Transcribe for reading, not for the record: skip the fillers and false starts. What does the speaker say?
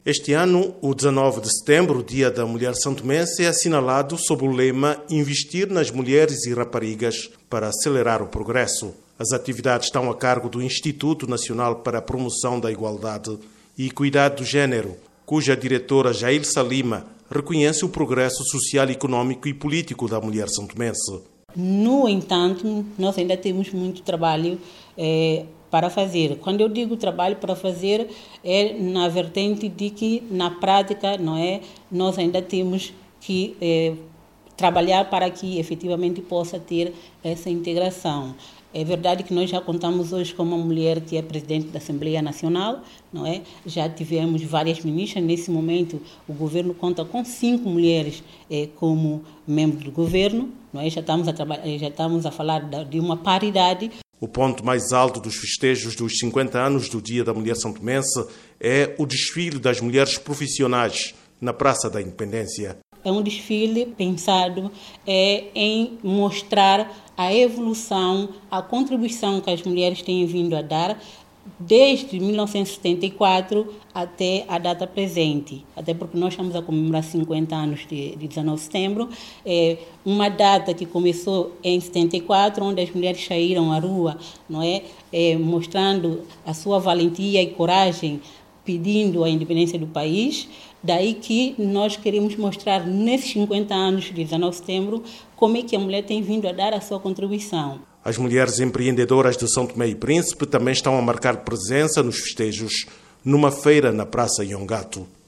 Este ano, o 19 de setembro, Dia da Mulher Santomense, é assinalado sob o lema Investir nas mulheres e raparigas para acelerar o progresso. As atividades estão a cargo do Instituto Nacional para a Promoção da Igualdade e Equidade do Gênero, cuja diretora Jailsa Lima reconhece o progresso social, econômico e político da mulher santomense. No entanto, nós ainda temos muito trabalho para fazer. Quando eu digo trabalho para fazer, é na vertente de que, na prática, nós ainda temos que trabalhar para que efetivamente possa ter essa integração. É verdade que nós já contamos hoje com uma mulher que é presidente da Assembleia Nacional, Já tivemos várias ministras. Nesse momento, o governo conta com 5 mulheres como membros do governo, Já estamos a falar de uma paridade. O ponto mais alto dos festejos dos 50 anos do Dia da Mulher Santomense é o desfile das mulheres profissionais na Praça da Independência. É um desfile pensado em mostrar a evolução, a contribuição que as mulheres têm vindo a dar desde 1974 até a data presente. Até porque nós estamos a comemorar 50 anos de 19 de setembro. Uma data que começou em 74, onde as mulheres saíram à rua, mostrando a sua valentia e coragem, pedindo a independência do país. Daí que nós queremos mostrar, nesses 50 anos de 19 de setembro, como é que a mulher tem vindo a dar a sua contribuição. As mulheres empreendedoras de São Tomé e Príncipe também estão a marcar presença nos festejos, numa feira na Praça Yongato.